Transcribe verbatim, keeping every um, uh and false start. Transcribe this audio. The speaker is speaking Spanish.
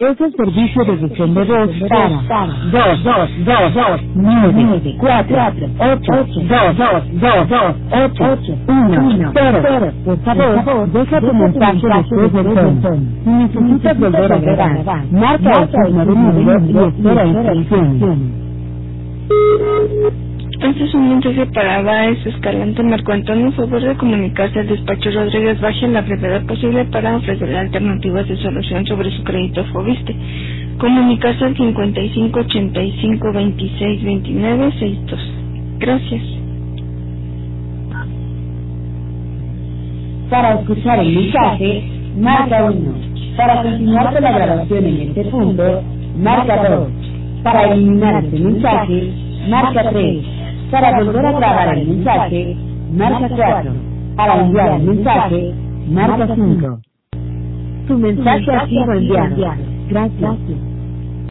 Es el servicio de buzón de voz para dos dos dos dos nueve cuatro ocho dos dos dos dos ocho uno cero. Por favor, deja tu mensaje después del tono. Si necesitas volver a grabar, marca el signo de número y espera instrucciones. Este es un mensaje para Báez Escalante. Marco Antonio, favor de comunicarse al despacho Rodríguez Baje en la brevedad posible para ofrecerle alternativas de solución sobre su crédito Fobiste. Comunicarse al cincuenta y cinco ochenta y cinco veintiséis veintinueve sesenta y dos. Gracias. Para escuchar el mensaje, marca uno. Para continuar con la grabación en este punto, marca dos. Para eliminar este mensaje, marca tres. Para volver a grabar el mensaje, marca cuatro. Para enviar el mensaje, marca cinco. Tu mensaje ha sido enviado. Gracias.